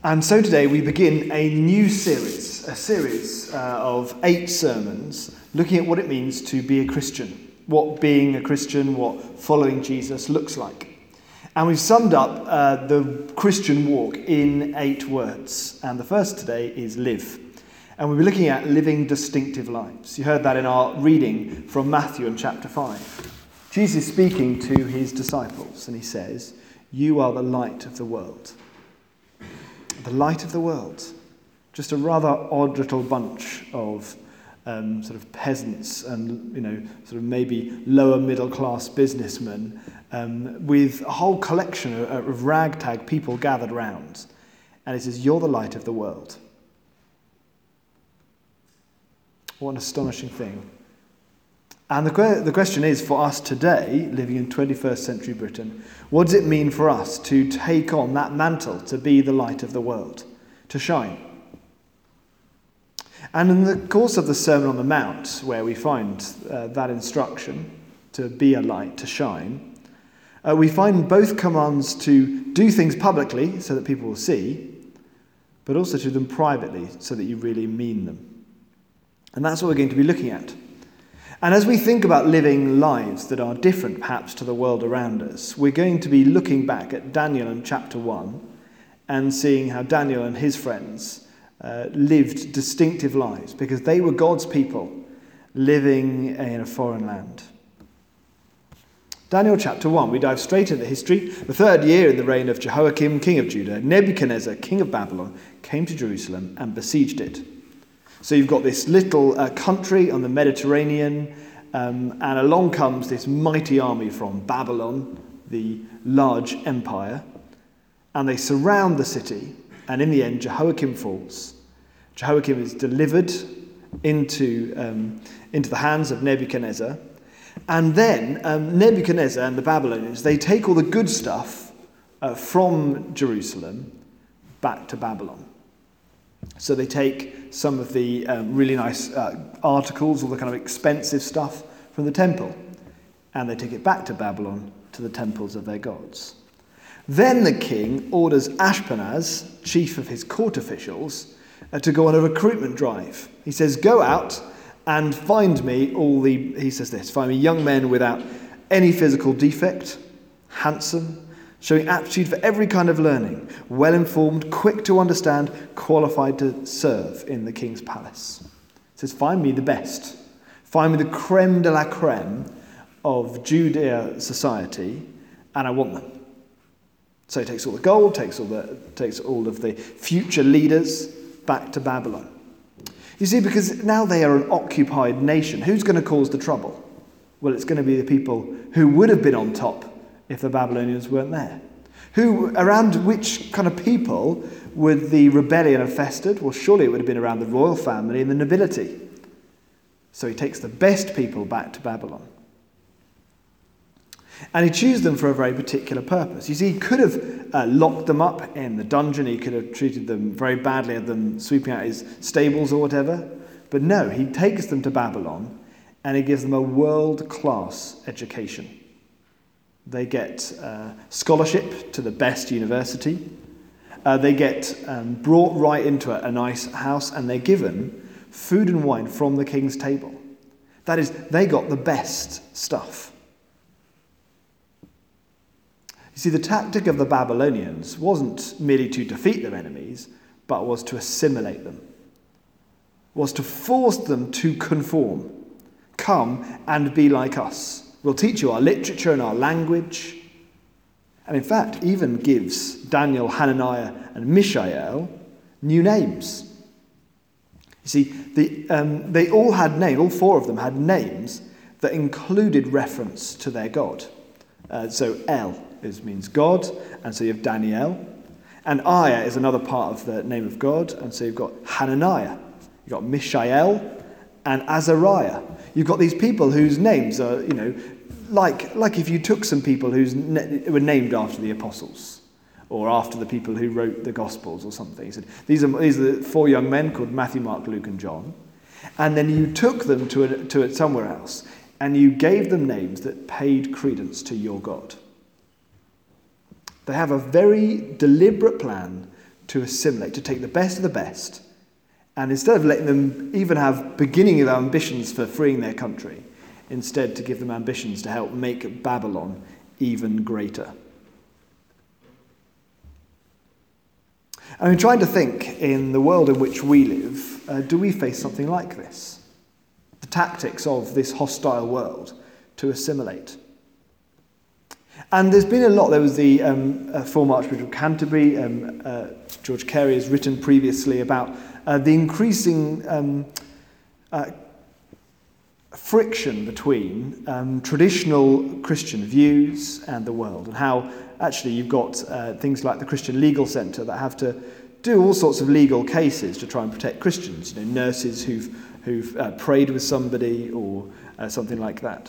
And so today we begin a new series, of 8 sermons looking at what it means to be a Christian, what being a Christian, what following Jesus looks like. And we've summed up the Christian walk in 8 words. And the first today is live. And we'll be looking at living distinctive lives. You heard that in our reading from Matthew in chapter 5. Jesus is speaking to his disciples and he says, "You are the light of the world." The light of the world. Just a rather odd little bunch of sort of peasants and, sort of maybe lower middle class businessmen with a whole collection of ragtag people gathered round. And it says, "You're the light of the world." What an astonishing thing. And the question is, for us today, living in 21st century Britain, what does it mean for us to take on that mantle, to be the light of the world, to shine? And in the course of the Sermon on the Mount, where we find that instruction, to be a light, to shine, we find both commands to do things publicly so that people will see, but also to do them privately so that you really mean them. And that's what we're going to be looking at. And as we think about living lives that are different perhaps to the world around us, we're going to be looking back at Daniel in chapter 1 and seeing how Daniel and his friends lived distinctive lives because they were God's people living in a foreign land. Daniel chapter 1, we dive straight into history. The 3rd year in the reign of Jehoiakim, king of Judah, Nebuchadnezzar, king of Babylon, came to Jerusalem and besieged it. So you've got this little country on the Mediterranean, and along comes this mighty army from Babylon, the large empire, and they surround the city, and in the end Jehoiakim falls. Jehoiakim is delivered into the hands of Nebuchadnezzar, and then Nebuchadnezzar and the Babylonians, they take all the good stuff from Jerusalem back to Babylon. So they take some of the really nice articles, all the kind of expensive stuff from the temple, and they take it back to Babylon, to the temples of their gods. Then the king orders Ashpenaz, chief of his court officials, to go on a recruitment drive. He says, "Go out and find me find me young men without any physical defect, handsome, showing aptitude for every kind of learning, well-informed, quick to understand, qualified to serve in the king's palace." It says, find me the best. Find me the creme de la creme of Judea society, and I want them. So he takes all the gold, takes all of the future leaders back to Babylon. You see, because now they are an occupied nation, who's going to cause the trouble? Well, it's going to be the people who would have been on top if the Babylonians weren't there. Around which kind of people would the rebellion have festered? Well, surely it would have been around the royal family and the nobility. So he takes the best people back to Babylon. And he chooses them for a very particular purpose. You see, he could have locked them up in the dungeon. He could have treated them very badly, had them sweeping out his stables or whatever. But no, he takes them to Babylon and he gives them a world-class education. They get scholarship to the best university. They get brought right into a nice house, and they're given food and wine from the king's table. That is, they got the best stuff. You see, the tactic of the Babylonians wasn't merely to defeat their enemies, but was to assimilate them, was to force them to conform. Come and be like us. We'll teach you our literature and our language. And in fact, even gives Daniel, Hananiah, and Mishael new names. You see, they all had names, all 4 of them had names that included reference to their God. So El means God, and so you have Daniel. And Aya is another part of the name of God, and so you've got Hananiah, you've got Mishael, and Azariah. You've got these people whose names are, like if you took some people who were named after the apostles or after the people who wrote the Gospels or something. He said, these are the 4 young men called Matthew, Mark, Luke, and John. And then you took them to somewhere else and you gave them names that paid credence to your God. They have a very deliberate plan to assimilate, to take the best of the best, and instead of letting them even have beginning of ambitions for freeing their country, instead to give them ambitions to help make Babylon even greater. I'm trying to think, in the world in which we live, do we face something like this? The tactics of this hostile world to assimilate. And there's been a lot. There was the former Archbishop of Canterbury, George Carey, has written previously about the increasing friction between traditional Christian views and the world, and how actually you've got things like the Christian Legal Centre that have to do all sorts of legal cases to try and protect Christians, nurses who've prayed with somebody or something like that.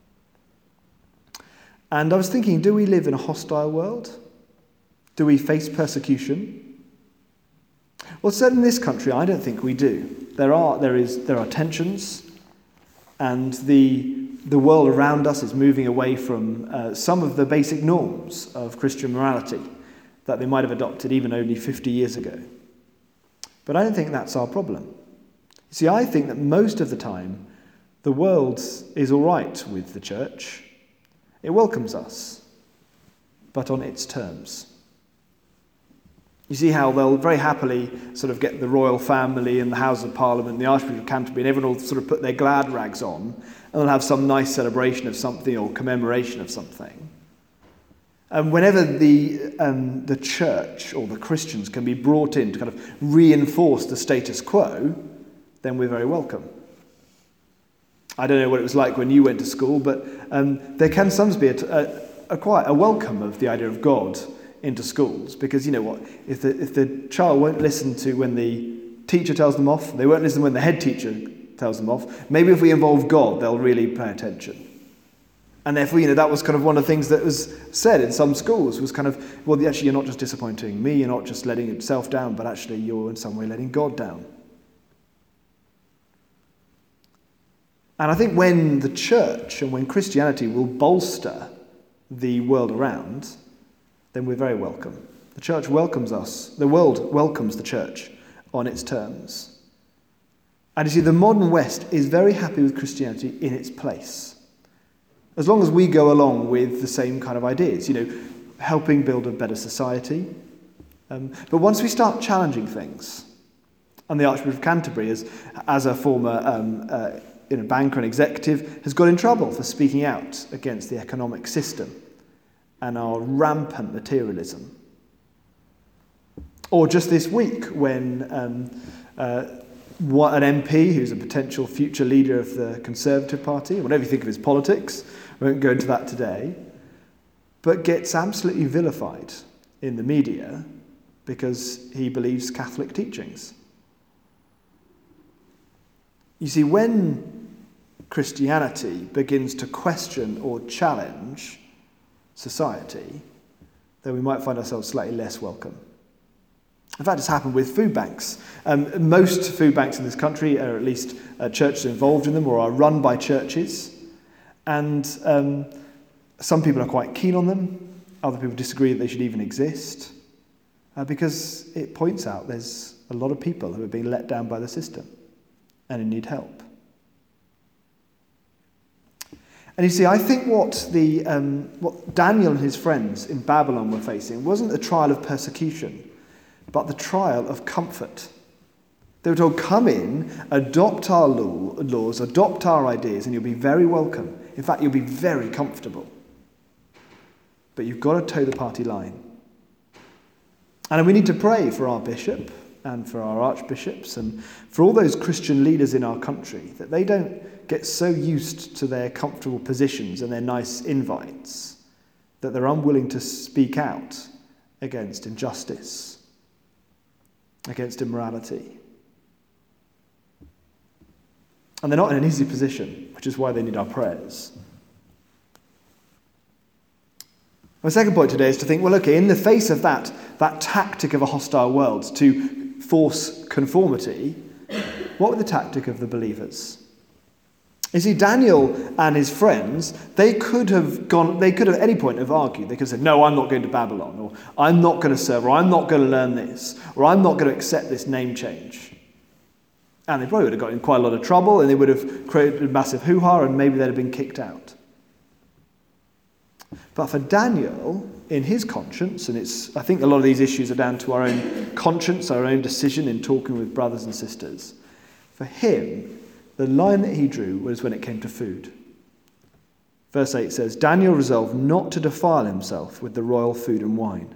And I was thinking, do we live in a hostile world? Do we face persecution? Well, certainly in this country, I don't think we do. There are tensions, and the world around us is moving away from some of the basic norms of Christian morality that they might have adopted even only 50 years ago. But I don't think that's our problem. See, I think that most of the time, the world is all right with the church. It welcomes us, but on its terms. You see how they'll very happily sort of get the royal family and the House of Parliament and the Archbishop of Canterbury, and everyone will sort of put their glad rags on, and they'll have some nice celebration of something or commemoration of something. And whenever the church or the Christians can be brought in to kind of reinforce the status quo, then we're very welcome. I don't know what it was like when you went to school, but there can sometimes be quite a welcome of the idea of God into schools, because you know what, if the child won't listen to when the teacher tells them off, they won't listen when the head teacher tells them off, maybe if we involve God, they'll really pay attention. And therefore, that was kind of one of the things that was said in some schools, was kind of, well, actually you're not just disappointing me, you're not just letting yourself down, but actually you're in some way letting God down. And I think when the church and when Christianity will bolster the world around, then we're very welcome. The church welcomes us. The world welcomes the church on its terms. And you see, the modern West is very happy with Christianity in its place, as long as we go along with the same kind of ideas, helping build a better society. But once we start challenging things, and the Archbishop of Canterbury, as a former banker and executive, has got in trouble for speaking out against the economic system and our rampant materialism. Or just this week, when an MP, who's a potential future leader of the Conservative Party, whatever you think of his politics, I won't go into that today, but gets absolutely vilified in the media because he believes Catholic teachings. You see, when Christianity begins to question or challenge society, then we might find ourselves slightly less welcome. In fact, it's happened with food banks. Most food banks in this country are at least churches involved in them or are run by churches. And some people are quite keen on them. Other people disagree that they should even exist. Because it points out there's a lot of people who are being let down by the system and who need help. And you see, I think what Daniel and his friends in Babylon were facing wasn't a trial of persecution, but the trial of comfort. They were told, come in, adopt our laws, adopt our ideas, and you'll be very welcome. In fact, you'll be very comfortable. But you've got to toe the party line. And we need to pray for our bishop and for our archbishops and for all those Christian leaders in our country, that they don't get so used to their comfortable positions and their nice invites that they're unwilling to speak out against injustice, against immorality. And they're not in an easy position, which is why they need our prayers. My second point today is to think, well, okay, in the face of that tactic of a hostile world to force conformity, what were the tactic of the believers? You see, Daniel and his friends, they could have at any point have argued. They could have said, no, I'm not going to Babylon, or I'm not going to serve, or I'm not going to learn this, or I'm not going to accept this name change. And they probably would have got in quite a lot of trouble, and they would have created a massive hoo-ha, and maybe they'd have been kicked out. But for Daniel, in his conscience, and I think a lot of these issues are down to our own conscience, our own decision in talking with brothers and sisters. For him, the line that he drew was when it came to food. Verse 8 says, Daniel resolved not to defile himself with the royal food and wine.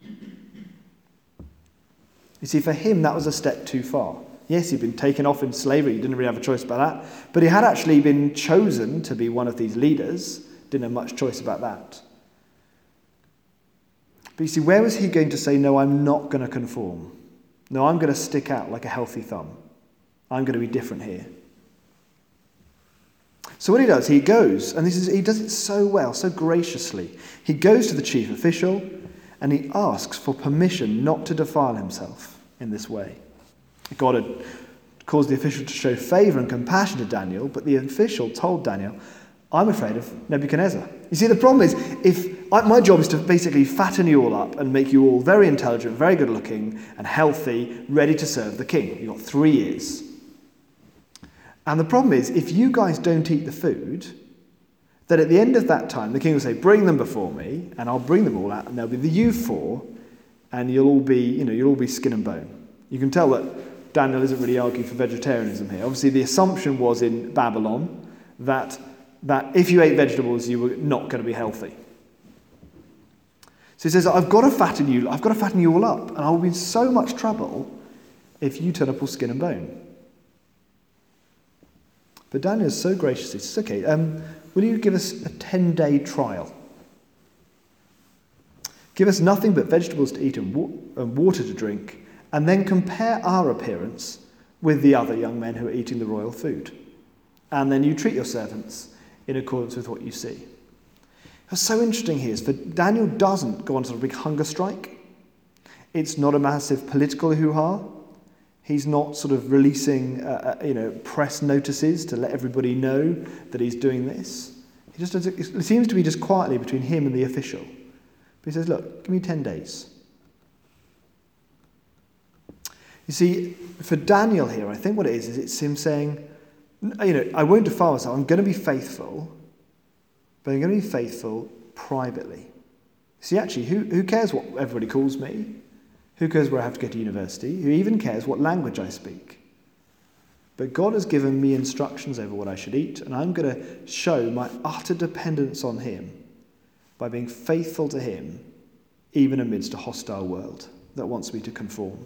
You see, for him, that was a step too far. Yes, he'd been taken off in slavery. He didn't really have a choice about that. But he had actually been chosen to be one of these leaders. Didn't have much choice about that. But you see, where was he going to say, no, I'm not going to conform. No, I'm going to stick out like a healthy thumb. I'm going to be different here. So what he does, he goes, and he does it so well, so graciously. He goes to the chief official and he asks for permission not to defile himself in this way. God had caused the official to show favour and compassion to Daniel, but the official told Daniel, I'm afraid of Nebuchadnezzar. You see, the problem is, my job is to basically fatten you all up and make you all very intelligent, very good looking and healthy, ready to serve the king. You've got 3 years. And the problem is, if you guys don't eat the food, then at the end of that time, the king will say, bring them before me, and I'll bring them all out, and there'll be you 4, and you'll all be skin and bone. You can tell that Daniel isn't really arguing for vegetarianism here. Obviously, the assumption was in Babylon that if you ate vegetables, you were not going to be healthy. So he says, I've got to fatten you all up, and I will be in so much trouble if you turn up all skin and bone. But Daniel is so gracious. He says, okay, will you give us a 10-day trial? Give us nothing but vegetables to eat and water to drink, and then compare our appearance with the other young men who are eating the royal food. And then you treat your servants in accordance with what you see. What's so interesting here is that Daniel doesn't go on sort of a big hunger strike. It's not a massive political hoo-ha. He's not sort of releasing press notices to let everybody know that he's doing this. He just does it seems to be just quietly between him and the official. But he says, look, give me 10 days. You see, for Daniel here, I think what it is it's him saying, I won't defile myself. I'm going to be faithful, but I'm going to be faithful privately. See, actually, who cares what everybody calls me? Who cares where I have to go to university? Who even cares what language I speak? But God has given me instructions over what I should eat, and I'm going to show my utter dependence on him by being faithful to him, even amidst a hostile world that wants me to conform.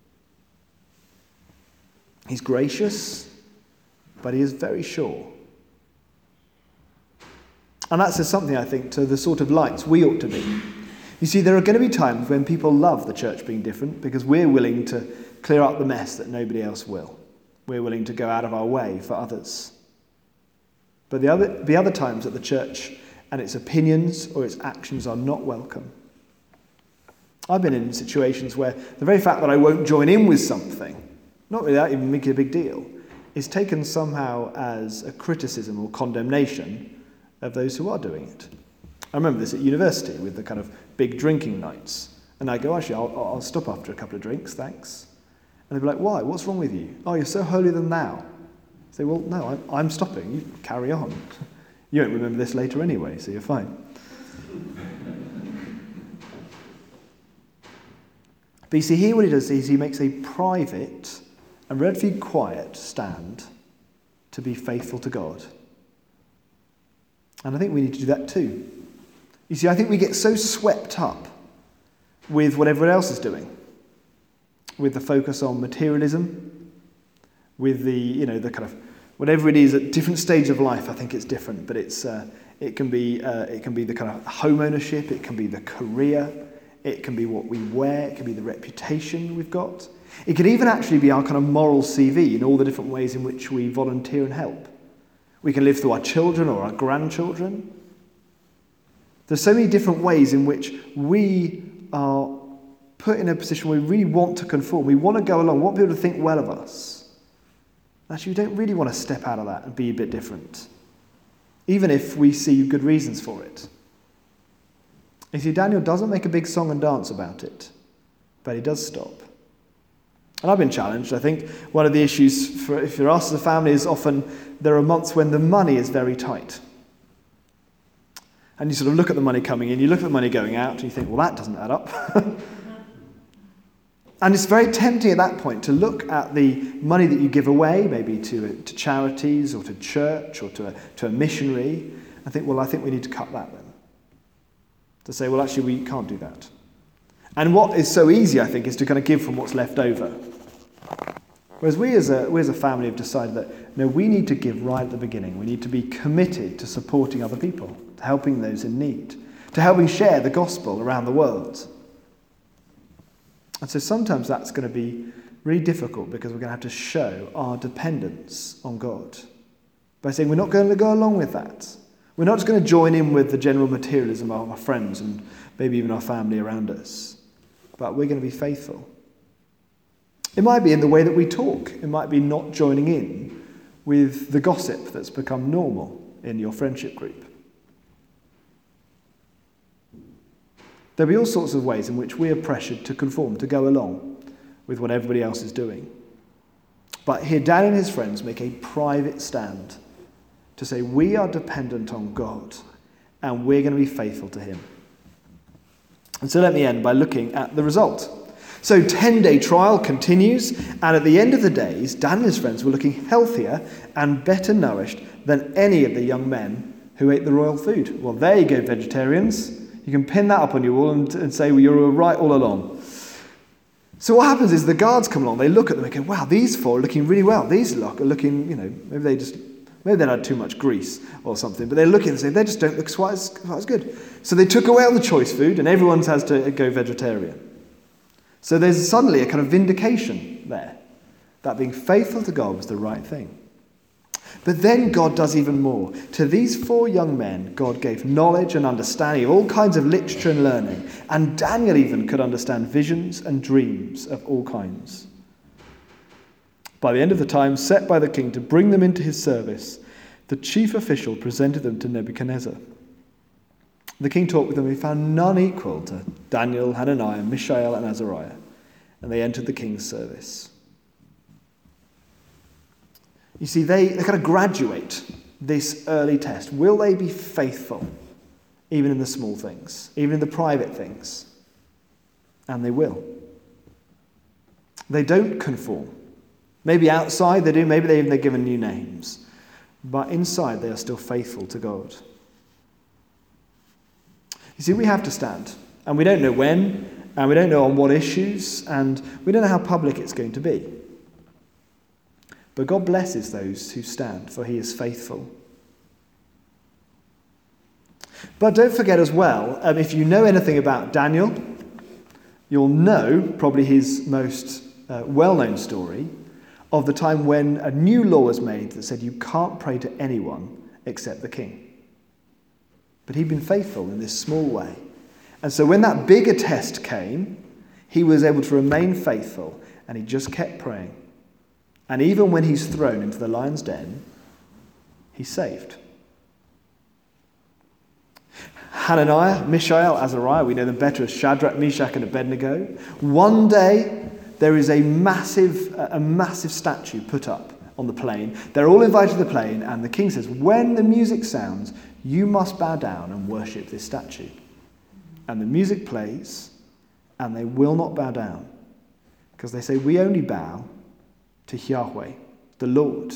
He's gracious, but he is very sure. And that says something, I think, to the sort of lights we ought to be. You see, there are going to be times when people love the church being different because we're willing to clear up the mess that nobody else will. We're willing to go out of our way for others. But the other times that the church and its opinions or its actions are not welcome. I've been in situations where the very fact that I won't join in with something, not without even making a big deal, is taken somehow as a criticism or condemnation of those who are doing it. I remember this at university with the kind of big drinking nights. And I go, actually, I'll stop after a couple of drinks, thanks. And they'd be like, why? What's wrong with you? Oh, you're so holier than thou. I say, well, no, I'm stopping. You carry on. You won't remember this later anyway, so you're fine. But you see, here what he does is he makes a private and relatively quiet stand to be faithful to God. And I think we need to do that too. You see, I think we get so swept up with what everyone else is doing, with the focus on materialism, with the kind of whatever it is at different stages of life. I think it's different, but it can be the kind of home ownership, it can be the career, it can be what we wear, it can be the reputation we've got. It could even actually be our kind of moral CV in all the different ways in which we volunteer and help. We can live through our children or our grandchildren. There's so many different ways in which we are put in a position where we really want to conform. We want to go along. We want people to think well of us. Actually, we don't really want to step out of that and be a bit different, even if we see good reasons for it. You see, Daniel doesn't make a big song and dance about it, but he does stop. And I've been challenged. I think one of the issues for us as a family is often there are months when the money is very tight. And you sort of look at the money coming in, you look at the money going out, and you think, well, that doesn't add up. And it's very tempting at that point to look at the money that you give away, maybe to charities or to church or to a missionary, and think, well, I think we need to cut that then. To say, well, actually, we can't do that. And what is so easy, I think, is to kind of give from what's left over. Whereas we as a family have decided that, no, we need to give right at the beginning. We need to be committed to supporting other people, to helping those in need, to helping share the gospel around the world. And so sometimes that's going to be really difficult because we're going to have to show our dependence on God by saying we're not going to go along with that. We're not just going to join in with the general materialism of our friends and maybe even our family around us, but we're going to be faithful. It might be in the way that we talk. It might be not joining in with the gossip that's become normal in your friendship group. There'll be all sorts of ways in which we are pressured to conform, to go along with what everybody else is doing. But here Daniel and his friends make a private stand to say we are dependent on God and we're going to be faithful to him. And so let me end by looking at the result. So 10-day trial continues, and at the end of the days, Daniel and his friends were looking healthier and better nourished than any of the young men who ate the royal food. Well, there you go, vegetarians. You can pin that up on your wall and say, well, you were right all along. So what happens is the guards come along, they look at them and go, wow, these four are looking really well. These are looking, maybe they had too much grease or something, but they're looking and say, they just don't look quite as good. So they took away all the choice food and everyone has to go vegetarian. So there's suddenly a kind of vindication there, that being faithful to God was the right thing. But then God does even more. To these four young men, God gave knowledge and understanding of all kinds of literature and learning. And Daniel even could understand visions and dreams of all kinds. By the end of the time set by the king to bring them into his service, the chief official presented them to Nebuchadnezzar. The king talked with them. He found none equal to Daniel, Hananiah, Mishael, and Azariah. And they entered the king's service. You see, they kind of graduate this early test. Will they be faithful, even in the small things, even in the private things? And they will. They don't conform. Maybe outside they do, maybe they're given new names. But inside they are still faithful to God. You see, we have to stand. And we don't know when, and we don't know on what issues, and we don't know how public it's going to be. But God blesses those who stand, for he is faithful. But don't forget as well, if you know anything about Daniel, you'll know probably his most well-known story of the time when a new law was made that said you can't pray to anyone except the king. But he'd been faithful in this small way. And so when that bigger test came, he was able to remain faithful, and he just kept praying. And even when he's thrown into the lion's den, he's saved. Hananiah, Mishael, Azariah, we know them better as Shadrach, Meshach, and Abednego. One day, there is a massive statue put up on the plain. They're all invited to the plain, and the king says, when the music sounds, you must bow down and worship this statue. And the music plays, and they will not bow down, because they say, we only bow to Yahweh, the Lord.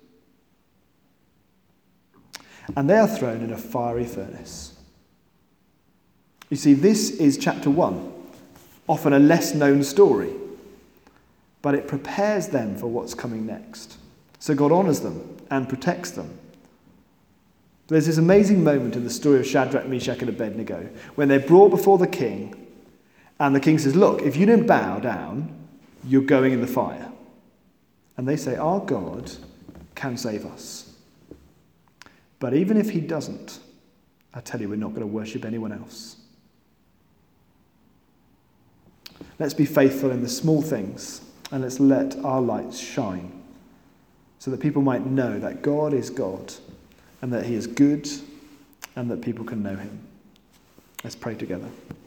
And they are thrown in a fiery furnace. You see, this is chapter 1, often a less known story, but it prepares them for what's coming next. So God honours them and protects them. There's this amazing moment in the story of Shadrach, Meshach, and Abednego when they're brought before the king, and the king says, look, if you don't bow down, you're going in the fire. And they say, our God can save us. But even if he doesn't, I tell you, we're not going to worship anyone else. Let's be faithful in the small things, and let's let our lights shine so that people might know that God is God and that he is good and that people can know him. Let's pray together.